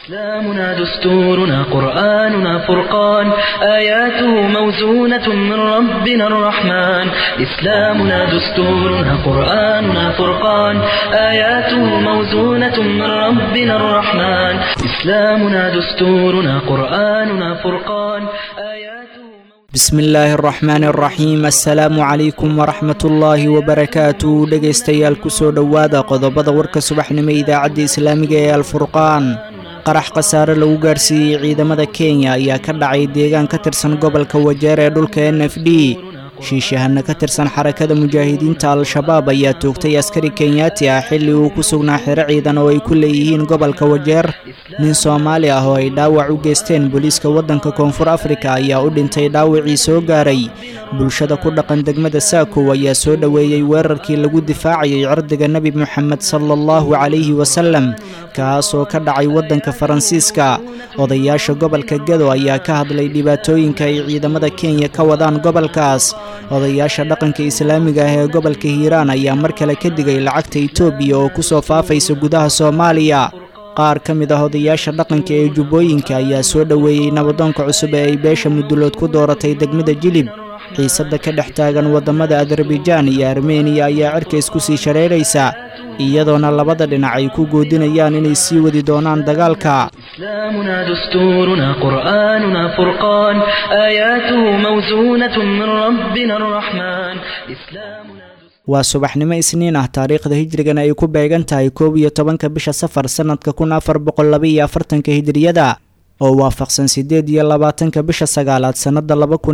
إسلامنا دستورنا قرآننا فرقان آياته موزونة من ربنا الرحمن إسلامنا دستورنا قرآننا فرقان آياته موزونة من ربنا الرحمن إسلامنا دستورنا قرآننا فرقان آياته بسم الله الرحمن الرحيم السلام عليكم ورحمة الله وبركاته dhegeystayaal kusoo dhawaada qodobada warka subaxnimo idaacadda islaamiga ee alfurqaan qarax qasaare lagu gaarsiiyay ciidamada Kenya ayaa ka dhacay deegaan ka tirsan gobolka Wajeer ee dhulka NFD shiishahana ka tirsan xarakada mujaahidiinta al-shabaab ayaa toogtay askari Kenyaati ah xilli uu ku sugnaa xero ciidan oo ay ku leeyihiin gobolka Wajeer nin Soomaali ah oo ay dhaawac u geysteen booliiska wadanka Koonfur Afrika ayaa u dhintay dhaawacii soo gaaray bulshada ku dhaqan degmada Saako ayaa soo dhaweeyay weerarkii lagu difaacayay cirdiga Nabi Muhammad sallallahu alayhi wasallam kaas oo ka dhacay wadanka Faransiiska odayaasha gobolka Gado ayaa ka hadlay dhibaatooyinka ay ciidamada Kenya ka wadaan gobolkaas odayaasha dhaqanka islaamiga ah ee gobolka Hiiraan ayaa mar kale ka digay lacagta Itoobiya oo ku soo faafaysa gudaha Soomaaliya qaar ka mid ah odayaasha dhaqanka ee Jubbooyinka ayaa soo dhaweeyay nabadoonka cusub ee ay beesha mudulood ku dooratay degmada Jilib xiisada ka dhex taagan wadamada Azerbaijan iyo Armenia ayaa cirkays ku sii shareeraysa iyadoona labada dhinac ay ku goodinayaan inay sii wadi doonaan dagaalka إسلامنا دستورنا قرآننا فرقان آياته موزونة من ربنا الرحمن إسلامنا waa subaxnimo isniin ah taariikhda hijrigana ay ku beegan tahay 11 bisha safar sanadka 1442 hijriyada oo waafaqsan 28 bisha sagaalaad sanada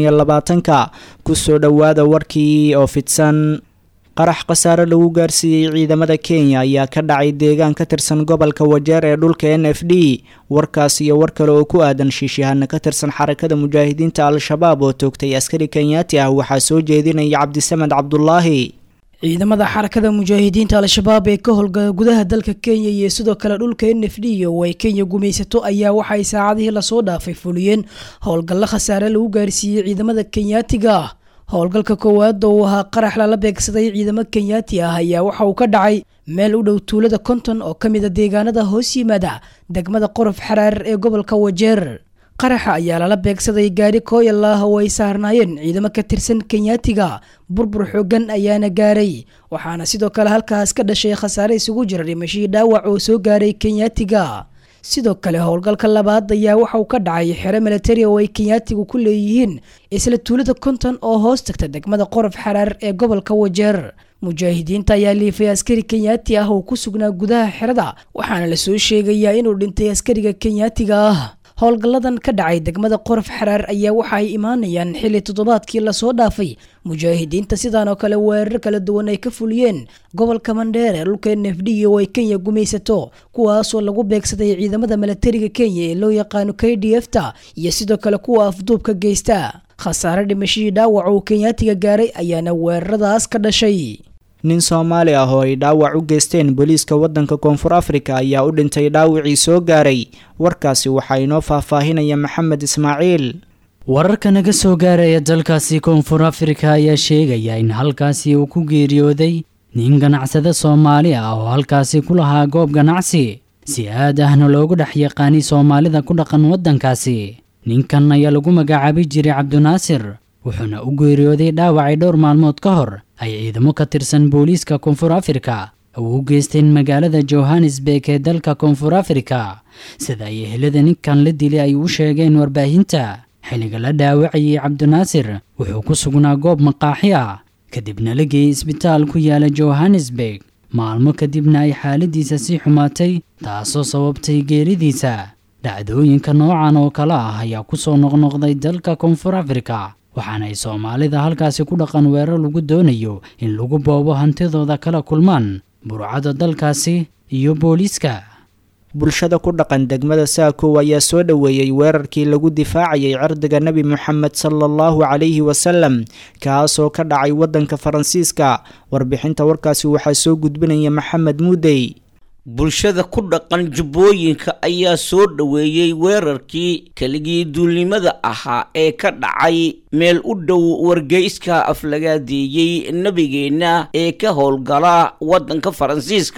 2020 ku soo dhawaada warkii oo fidsan qarax qasaare lagu gaarsiiyay ciidamada Kenya ayaa ka dhacay deegaan ka tirsan gobolka Wajeer ee dhulka NFD warkaas iyo war kale oo ku aadan shiishahana ka tirsan xarakada mujaahidiinta al-shabaab oo toogtay askari Kenyaati ah waxaa soo jeedinaya Cabdisamad Cabdullaahi ciidamada xarakada mujaahidiinta al-shabaab ee ka howlgala gudaha dalka Kenya iyo sidoo kale dhulka NFD oo ay Kenya gumaysato ayaa waxay saacadihii la soo dhaafay fuliyeen howlgal khasaare lagu gaarsiiyay ciidamada Kenyaatiga howlgalka koowaad oo ahaa qarax la beegsaday ciidamada Kenyaati ah ayaa waxa uu ka dhacay meel u dhow tuulada Konton oo kamid ah deegaanada hoos yimaada degmada Qorof Xaraar ee gobolka Wajeer qaraxa ayaa la beegsaday gaari kooyal ah oo ay saarnaayeen ciidamo ka tirsan Kenyaatiga burbur xooggan ayaana gaaray waxaana sidoo kale halkaas ka dhashay khasaare isugu jira dhimasho dhaawac oo soo gaaray Kenyaatiga sidoo kale howlgalka labaad ayaa waxa uu ka dhacay xero military oo ay Kenyaatigu ku leeyihiin isla tuulada Konton oo hoos tagta degmada Qorof Xaraar ee gobolka Wajeer mujaahidiinta ayaa liifay askari Kenyaati ah oo ku sugnaa gudaha xerada waxaana la soo sheegayaa inuu dhintay askariga Kenyaatiga ah howlgaladan ka dhacay degmada Qorof Xaraar ayaa waxa ay imaanayaan xilli toddobaadkii la soo dhaafay mujaahidiinta sidaan oo kale weerar kala duwan ay ka fuliyeen gobolka Mandheere dhulka NFD oo ay Kenya gumaysato kuwaas oo lagu beegsaday ciidamada militariga Kenya ee loo yaqaan KDF-ta iyo sidoo kale kuwa afduubka geysta khasaare dhimasho dhaawac oo Kenyaatiga gaaray ayaana weeraradaas ka dhashay nin Soomaali ah oo ay dhaawac u geysteen booliiska wadanka Koonfur Afrika ayaa u dhintay dhaawacii soo gaaray warkaasi waxa inoo faahfaahinaya Maxamed Ismaaciil wararka naga soo gaaraya dalkaasi Koonfur Afrika ayaa sheegaya in halkaasi uu ku geeriyooday nin ganacsade Soomaali ah oo halkaasi ku lahaa goob ganacsi si aad ahna loogu dhex yaqaani Soomaalida ku dhaqan wadankaasi ninkan ayaa lagu magacaabi jiray Cabdinaasir wuxuuna u geeriyooday dhaawacay dhowr maalmood ka hor ay ciidamo ka tirsan booliiska Koonfur Afrika u geysteen magaalada Johannesburg ee dalka Koonfur Afrika sida ay ehelada ninkan la dilay ay u sheegeen warbaahinta xilliga la dhaawacayay Cabdinaasir wuxuu ku sugnaa goob maqaaxi ah kadibna la geeyay isbitaal ku yaala Johannesburg maalmo kadibna ay xaaladiisa sii xumaatay taasoo sababtay geeridiisa dhacdooyinka noocan oo kale ah ayaa ku soo noqnoqday dalka Koonfur Afrika waxaana ay Soomaalida halkaasi ku dhaqan weerar lagu doonayo in lagu boobo hantidooda kala kulmaan burcada dalkaasi iyo booliiska bulshada ku dhaqan degmada Saako ayaa soo dhaweeyay weerarkii lagu difaacayay cirdiga Nabi Muhammad sallallahu alayhi wasallam kaas oo ka dhacay wadanka Faransiiska warbixinta warkaasi waxa soo gudbinaya Maxamed Muudey bulshada ku dhaqan Jubbooyinka ayaa soo dhaweeyay weerarkii kaligii duulimada ahaa ee ka dhacay meel u dhow wargeyska aflagaadeeyay nabigeena ee ka howlgala wadanka Faransiiska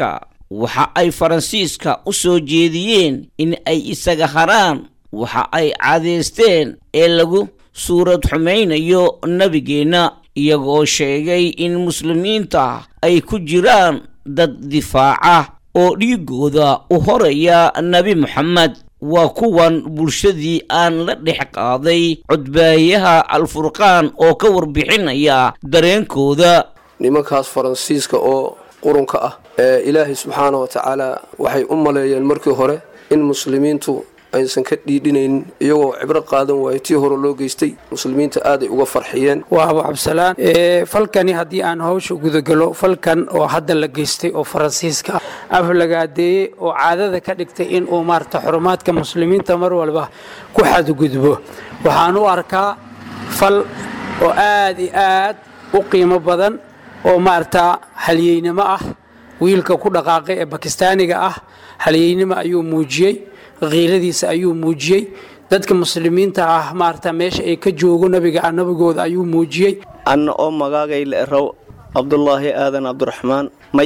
waxa ay faransiiska u soo jeediyeen in ay isaga haraan waxa ay caadeysteen ee lagu suurad xumaynayo nebigeenna iyagoo sheegay in muslimiinta ay ku jiraan dad difaaca oo dhiigooda u horaya nebi moxamed waa kuwan bulshadii aan la dhex qaaday codbaayaha alfurqaan oo ka warbixinaya dareenkooda. nimankaas faransiiska oo qurunka ah ee ilaahay subxaana wa tacaala waxay u maleeyeen markii hore in muslimiintu aysan ka dhiidhinaynin iyagoo cibro qaadan waayay tii hore loo geystay muslimiinta aad ay uga farxiyeen. waa abu cabdisalaan falkani haddii aan hawsha gudagalo falkan oo hadda la geystay oo faransiiska aflagaadeeyey oo caadada ka dhigtay in uu maarata xurumaadka muslimiinta mar walba ku xadgudbo waxaan u arkaa fal oo aad iyo aad u qiimo badan oo maarata halyeynimo ah. wiilka ku dhaqaaqay ee bakistaaniga ah halyeynimo ayuu muujiyey, qiiladiisa ayuu muujiyey, dadka muslimiinta ah maarta meesha ay ka joogo nabigooda ayuu muujiyey. anna oo magaagay la raw Abdullaahi aadan Abdurrahmaan may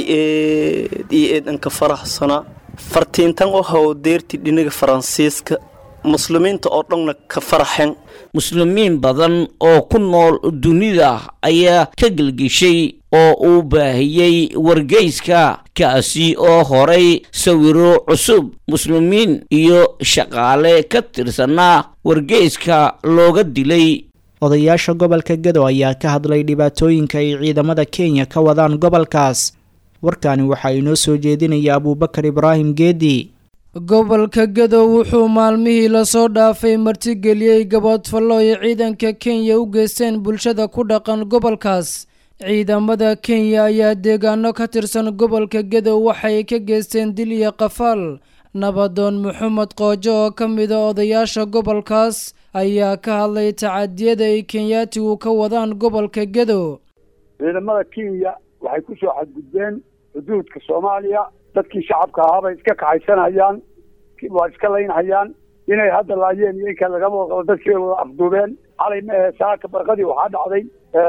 eedan ka faraxsana fartiintan oo hawdeerti dhinaga Faransiiska muslimiinta oo dhanna ka faraxeen. muslimiin badan oo ku nool dunida ayaa ka gelgishay oo uu baahiyey wargeyska kaasi oo horay sawiro cusub muslimiin iyo shaqaale ka tirsanaa wargeyska looga dilay. odayaasha gobolka Gedo ayaa ka hadlay dhibaatooyinka ay ciidamada Kenya ka wadaan gobolkaas. warkani waxa inoo soo jeedinaya Abubakar Ibrahim Geedi. gobolka Gedo wuxuu maalmihii la soo dhaafay martigeliyay gabadfallo ay ciidanka Kenya u geysteen bulshada ku dhaqan gobolkaas. ciidamada Kenya ayaa deegaano ka tirsan gobolka Gedo waxay ka geysteen dil iyo qafaal. nabadoon Maxamed Qoojo oo ka mid ah odayaasha gobolkaas ayaa ka hadlay tacadiyada ay Kenyaatigu ka wadaan gobolka Gedo. ciidamada Kenya waxay ku soo xadgudbeen xuduudka Soomaaliya, dadkii shacabka ahaa bay iska kaxaysanayaan, waa iska laynayaan, inay hadda laayeen iyo in kale laga wado dadkii wada afduubeen. xalay ma ahe saaka barqadii waxaa dhacday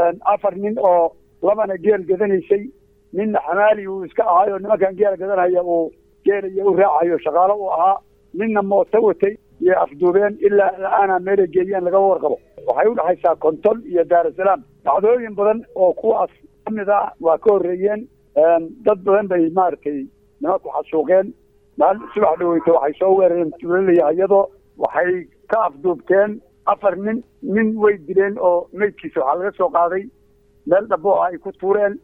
4 nin oo labana geel gadanaysay, ninna xamaali uu iska ahaayo nimankan geel gadanaya uu geel iyo u raacayo shaqaalo u ahaa, ninna mooto watay iyo afduubeen ilaa la'aana meelay geeyeen laga warqabo. waxay u dhaxaysaa Kontol iyo Daar es Salaam. dhacdooyin badan oo kuwaas ka mid ah waa ka horreeyeen. dad badan bay maaragtay nimanku xasuuqeen. maalin subax dhaweyta waxay soo weerareen tuulolaya iyadoo waxay ka afduubteen 4 nin way dileen oo meydkiisa waxaa laga soo qaaday meel dhabo ay ku tuureen.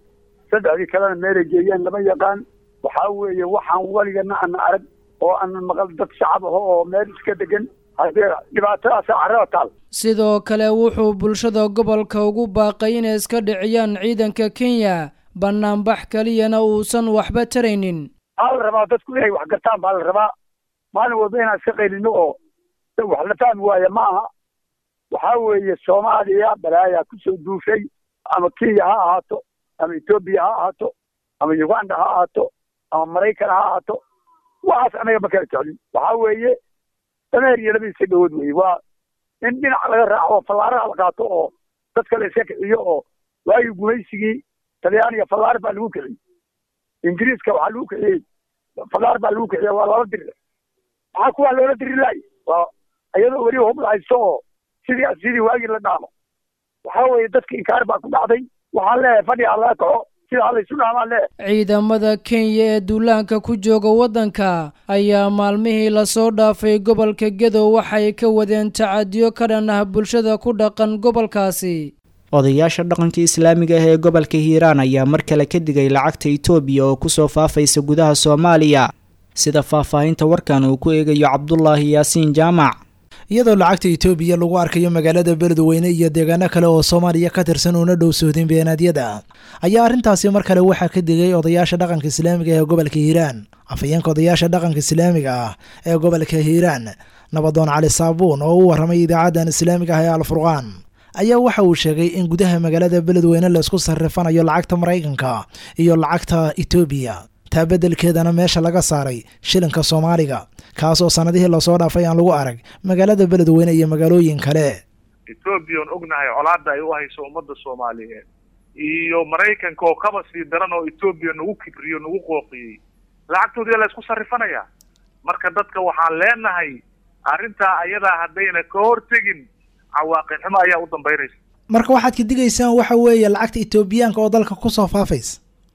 3 kalena meelay geeyeen lama yaqaan. waxaa weeye waxaan waligana aan arag oo aan maqal dad shacab ah oo meel iska degan haddee dhibaatadaas carrada taal. sidoo kale wuxuu bulshada gobolka ugu baaqay inay iska dhiciyaan ciidanka Kenya banaanbax kaliyana uusan waxba taraynin. hal rabaa dadku inay wax gartaan baa la rabaa. maalin walba inaan iska qaylino oo wax la fahmi waaya ma aha. waxaa weeye Soomaaliya balaaya ku soo duushay, ama Kenya ha ahaato, ama Ethiopia ha ahaato, ama Uganda ha ahaato, ama Maraykan ha ahaato. waxaas anaga ma kala jeclin. waxaa weeye dameer iyo labadiisa dhawood weeye. waa in dhinac laga raaco fallaaraha la qaato oo dadka la iska kiciyo oo waagii gumaysigii Talyaaniga fallaar baa lagu kiciyey, Ingiriiska waxaa lagu kiciyey fallaar baa lagu kiciyey, waa lala diri. maxaa kuwaa loola diri lahay? waa iyadoo weli hub haysto oo sidii waagii la dhaamo. waxaa weeye dadka inkaar baa ku dhacday. waxaan leeyahay fadhi ha laga kaco sida halaysu dhaamaan leeyahay. ciidamada Kenya ee duulaanka ku jooga waddanka ayaa maalmihii la soo dhaafay gobolka Gedo waxay ka wadeen tacadiyo ka dhan ah bulshada ku dhaqan gobolkaasi. odayaasha dhaqanka islaamiga ah ee gobolka Hiiraan ayaa mar kale ka digay lacagta Itoobiya oo ku soo faafaysa gudaha Soomaaliya. sida faahfaahinta warkan uu ku eegayo Cabdullaahi Yaasiin Jaamac. iyadoo lacagta Itoobiya lagu arkayo magaalada Beledweyne iyo deegaano kale oo Soomaaliya ka tirsan oo dhow soodin beenaadyada ayaa arintaasi mar kale waxa ka digay odayaasha dhaqanka islaamiga ee gobolka Hiiraan. afayeenka odayaasha dhaqanka islaamiga ah ee gobolka Hiiraan nabadoon Cali Saabuun oo u waramay idaacadda islaamiga ah ee Al-Furqaan ayaa waxa uu sheegay in gudaha magaalada Beledweyne la isku sarrifanayo lacagta Mareykanka iyo lacagta Itoobiya, taa bedelkeedana meesha laga saaray shilinka Soomaaliga kaas oo sanadihii la soo dhaafay aan lagu arag magaalada Beledweyne iyo magaalooyin kale. Itoobiya ognahay colaadda ay u hayso ummadda Soomaaliyeed iyo Mareykanka oo kaba sii daran oo Itoobiya nagu kibriyo nagu qooqiyay lacagtoodii la isku sarrifanayaa. marka dadka waxaan leenahay arrintaa ayadaa haddayna ka hortegin cawaaqib xumo ayaa u dambaynaysa. marka waxaad ka digaysaan waxa weeye lacagta Etoobiyaanka oo dalka ku soo faafaysa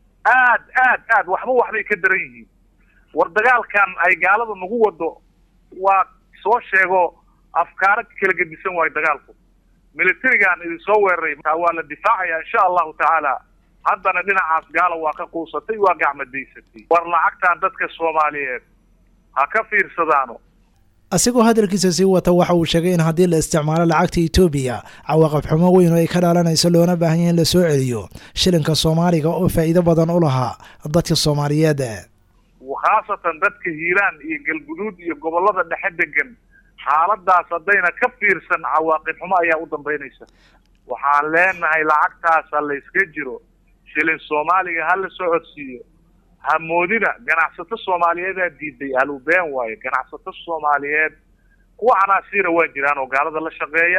aad waxbay ka daran yihiin. war dagaalkan ay gaalada nagu wado waa soo sheego afkaar kala gedisan way dagaalku. militarigan idin soo weeraray waa la difaacaya insha Allah ta'ala. haddana dhinacaas gaalo waa ka quusatay waa gacmadaysatay. war lacagtan dadka Soomaaliyeed ha ka fiirsadaano. asigoo hadalkiisa sii wata waxa uu sheegay in haddii la isticmaalo lacagta Etoobiya cawaaqib xumo weyn oo ay ka dhalanayso loona baahan yahay in la soo celiyo shilinka Soomaaliga oo faa'iido badan u lahaa dadka Soomaaliyeed. khaasatan dadka Hiiraan iyo Galguduud iyo gobolada dhexe degan xaaladaas haddayna ka fiirsan cawaaqib xumo ayaa u dambaynaysa. waxaan leenahay lacagtaas la iska jiro shilin Soomaaliga hal la soo codsiiyo. hamoodina ganacsato Soomaaliyeed diiday halubeen waaye. ganacsato Soomaaliyeed kuwa canaasiira waa jiraan oo gaalada la shaqeeya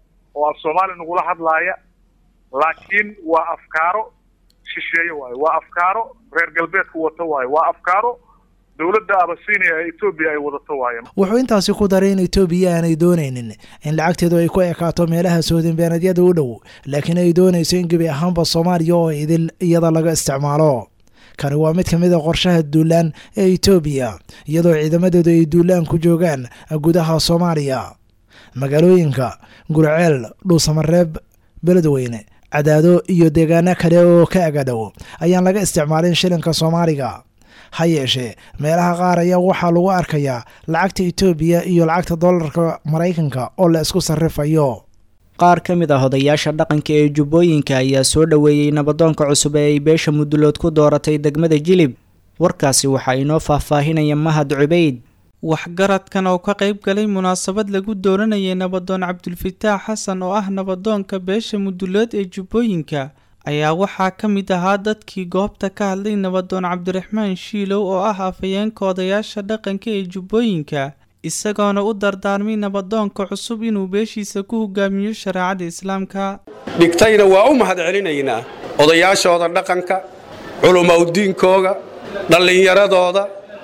oo Soomaali nagula hadlaaya laakiin waa afkaaro shisheeye waaye. waa afkaaro reer galbeedka wata waaye. waa afkaaro dawladda Abasiiniya ee Itoobiya ay wadato waaye. wuxuu intaasi ku daray in Itoobiya aanay doonaynin in lacagteedu ay ku ekaato meelaha soodin beenadyada u dhow laakiin ay doonayso in gebi ahaanba Soomaaliya oo idil iyada laga isticmaalo. kani waa mid ka mid ah qorshaha duulaan ee Itoobiya iyadoo ciidamadeedu ay duulaan ku joogaan gudaha Soomaaliya. magaalooyinka Gurceel, Dhuusamareeb, Beledweyne, Cadaado iyo deegaano kale oo ka agadow ayaan laga isticmaalin shilinka Soomaaliga. ha yeeshee meelaha qaar ayaa waxaa lagu arkayaa lacagta Itoobiya iyo lacagta dollarka Mareykanka oo la isku sarrifayo. qaar ka mid ah odayaasha dhaqanka ee Jubbooyinka ayaa soo dhaweeyay nabadoonka cusub ee ay beesha Mudulood ku dooratay degmada Jilib. warkaasi waxa inoo faahfaahinaya Mahad Cubeyd. waxgaradkan oo ka qayb galay munaasabad lagu dooranayay nabadoon Cabdulfataax Xasan oo ah nabadoonka beesha Mudulood ee Jubbooyinka ayaa waxaa ka mid ahaa dadkii goobta ka hadlay nabadoon Cabdiraxmaan Shiilow oo ah afayeenka odayaasha dhaqanka ee Jubbooyinka isagoona u dardaarmay nabadoonka cusub inuu beeshiisa ku hogaamiyo shariicada Islaamka. dhigtayna waa u mahad celinaynaa odayaashooda dhaqanka, culumadiinkooga, dhalinyaradooda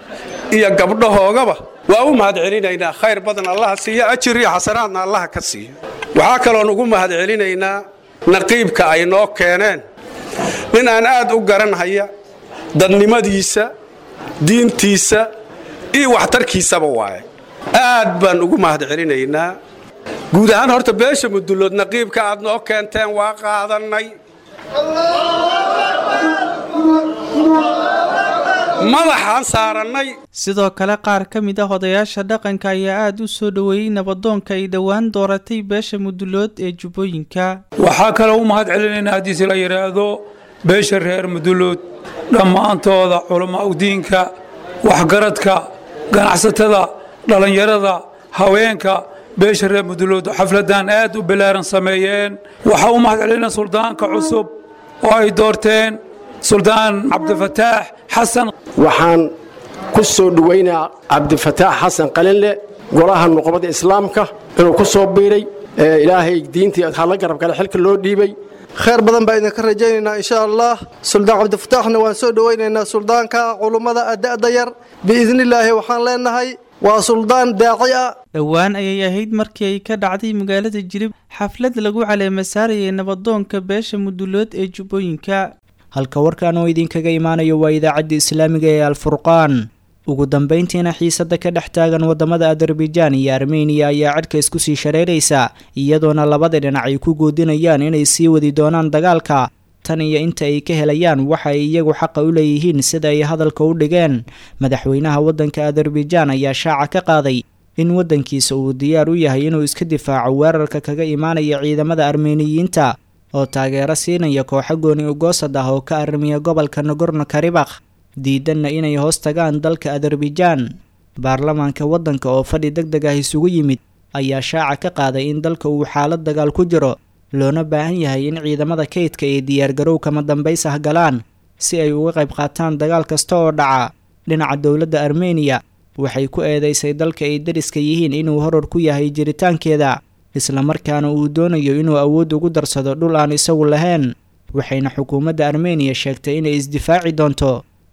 iyo gabdhahoogaba waa u mahad celinaynaa. khayr badan Allah siiyo, ajir iyo xasanaadna Allah ka siiyo. waxaa kaloo ugu mahad celinaynaa naqiibka ay noo keeneen nin aan aad u garanhaya dadnimadiisa, diintiisa iyo waxtarkiisaba waaye. aad baan ugu mahad celinaynaa. guud ahaan horta beesha Mudulood naqiibka aad noo keenteen waa qaadanay. madaxaan saaranay. sidoo kale qaar ka mid ah odayaasha dhaqanka ayaa aad u soo dhaweeyay nabadoonka ay dhowaan dooratay beesha Mudulood ee Jubbooyinka. waxaa kaloo u mahad celinaynaa haddii si la yiraahdo beesha reer Mudulood dhammaantooda culamo diinka, waxgaradka, ganacsatada, dhalinyarada, haweenka beesha reer Mudulood xafladan aad u bilaaran sameeyeen. waxa u mahad celinaynaa suldaanka cusub oo ay doorteen suldaan Cabdulfataax Xasan. waxaan ku soo dhaweynaa Cabdulfataax Xasan Qalinle golaha nuqbada islaamka inuu ku soo biiray ilaahay diintii hal garab kale xilka loo dhiibay. خير بدن بأينا كرجينا إن شاء الله سلطان عبد الفتاح وانسود ويننا سلطان كعلماء أداء دير بإذن الله وحان لنا هاي وسلطان داعية. dhowaan ayay ahayd markii ay ka dhacday magaalada Jilib xaflad lagu caleema saarayay nabadoonka beesha Mudulood ee Jubbooyinka. halka warkaan oo idinkaga imaanayo waa idaacadda Islaamiga ee Al-Furqaan. ugu dambeyntiina xiisada ka dhex taagan wadamada Azerbaijan iyo Armenia ayaa codka isku sii shareeraysa iyadoona labada dhinac ay ku goodinayaan inay sii wadi doonaan dagaalka tan iyo inta ay ka helayaan waxa ay iyagu xaq u leeyihiin sida ay hadalka u dhigeen. madaxweynaha wadanka Azerbaijan ayaa shaaca ka qaaday in wadankiisa uu diyaar u yahay inuu iska difaaco weerarka kaga imaanaya ciidamada Armeeniyiinta oo taageero siinaya kooxo gooni u goosad ah oo ka arrimiya gobolka Nagorno-Karabakh diidanna inay hoos tagaan dalka Azerbaijan. baarlamaanka wadanka oo fadhi degdeg ah isugu yimid ayaa shaaca ka qaaday in dalka uu xaalad dagaal ku jiro loona baahan yahay in ciidamada kaydka ee diyaargarow kama dambays ah galaan si ay uga qayb qaataan dagaal kasta oo dhaca. dhinaca dowladda Armenia waxay ku eedeysay dalka ay dariska yihiin inuu horor ku yahay jiritaankeeda isla markaana uu doonayo inuu awood ugu darsado dhul aan isagu lahayn. waxayna xukuumadda Armenia sheegtay inay isdifaaci doonto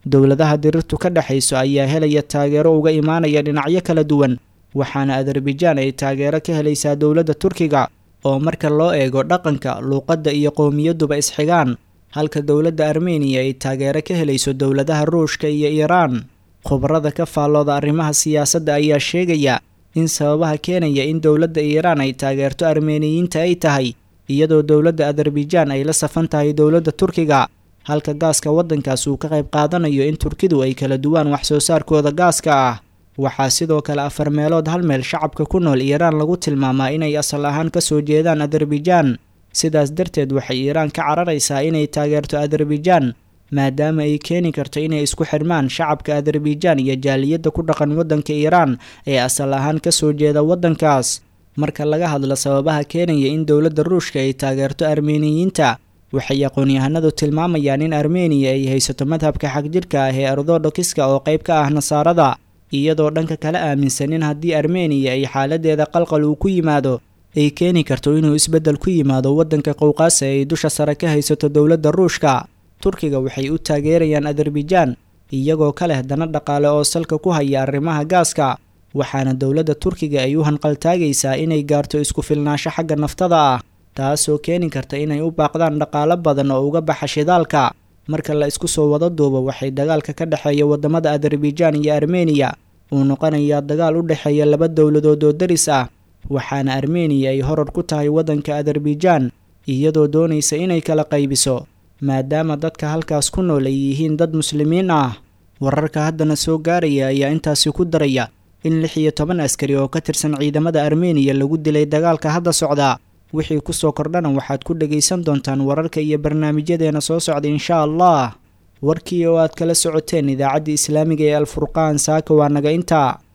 dowladaha dirirtu ka dhexayso ayaa helaya taageero uga imaanaya dhinacyo kala duwan, waxaana Azerbaijan ay taageero ka helaysaa dowladda Turkiga oo marka loo eego dhaqanka, luuqadda iyo qowmiyaduba isxigaan, halka dowladda Armenia ay taageero ka helayso dowladaha Ruushka iyo Iiraan. Khubarada ka faallooda arrimaha siyaasadda ayaa sheegaya in sababaha keenaya in dowladda Iiraan ay taageerto Armeeniyiinta ay tahay iyadoo dowladda Azerbaijan ay la safan tahay dowladda Turkiga, halka gaaska waddankaas uu ka qayb qaadanayo in Turkidu ay kala duwaan wax soo saarkooda gaaska ah. Waxaa sidoo kale 4 meelood hal meel shacabka ku nool Iiraan lagu tilmaamaa inay asal ahaan ka soo jeedaan Azerbaijan. Sidaas darteed waxay Iiraan ka cararaysaa inay taageerto Azerbaijan maadaama ay keeni karto inay isku xirmaan shacabka Azerbaijan iyo jaaliyadda ku dhaqan waddanka Iiraan ee asal ahaan ka soo jeeda waddankaas. Marka laga hadlo sababaha keenaya in dowladda Ruushka ay taageerto Armeeniyiinta, waxay aqoon-yahanadu tilmaamayaan in Armenia ay haysato madhabka xagjirka ah ee Orthodoxiska oo qayb ka ah Nasaarada, iyadoo dhanka kale aaminsan in haddii Armenia ay xaaladeeda qalqal uu ku yimaado ay keeni karto inuu isbeddel ku yimaado waddanka Qowqaas ee ay dusha sare ka haysato dowladda Ruushka. Turkiga waxay u taageerayaan Azerbaijan iyagoo ka leh dana dhaqaale oo salka ku haya arrimaha gaaska, waxaana dowladda Turkiga ay u hanqaltaagaysaa inay gaarto isku filnaansho xagga naftada ah, taasoo keeni karta inay u baaqdaan dhaqaale badan oo uga baxa shidaalka. Marka la isku soo wada duubo, waxay dagaalka ka dhexeeya wadamada Azerbaijan iyo Armenia uu noqonayaa dagaal u dhexeeya 2 dowladood oo daris ah, waxaana Armenia ay horor ku tahay waddanka Azerbaijan iyadoo doonaysa inay kala qaybiso, maadaama dadka halkaas ku nool ay yihiin dad muslimiin ah. Wararka haddana soo gaaraya ayaa intaasi ku daraya in 16 askari oo ka tirsan ciidamada Armenia lagu dilay dagaalka hadda socda. Wixii ku soo kordhana waxaad ku dhagaysan doontaan wararka iyo barnaamijyadeena soo socda insha Allah. Warkii oo aad kala socoteen idaacadda Islaamiga ee Al Furqaan saaka waa naga intaa.